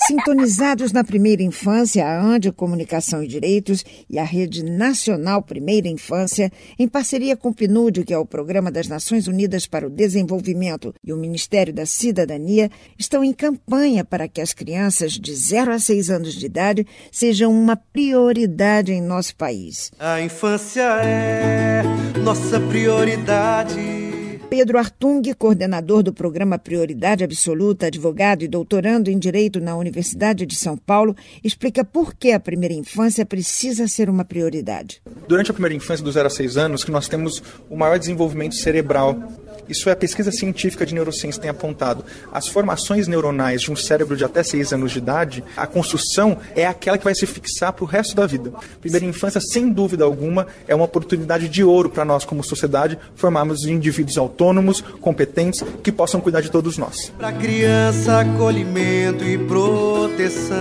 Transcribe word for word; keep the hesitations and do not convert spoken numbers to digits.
Sintonizados na Primeira Infância, a ANDI Comunicação e Direitos e a Rede Nacional Primeira Infância, em parceria com o PNUD, que é o Programa das Nações Unidas para o Desenvolvimento, e o Ministério da Cidadania, estão em campanha para que as crianças de zero a seis anos de idade sejam uma prioridade em nosso país. A infância é nossa prioridade. Pedro Artung, coordenador do programa Prioridade Absoluta, advogado e doutorando em Direito na Universidade de São Paulo, explica por que a primeira infância precisa ser uma prioridade. Durante a primeira infância, dos zero a seis anos, que nós temos o maior desenvolvimento cerebral. Isso é a pesquisa científica de neurociência tem apontado. As formações neuronais de um cérebro de até seis anos de idade, a construção é aquela que vai se fixar para o resto da vida. Primeira infância, sem dúvida alguma, é uma oportunidade de ouro para nós como sociedade formarmos indivíduos autônomos, competentes, que possam cuidar de todos nós. Para criança, acolhimento e proteção.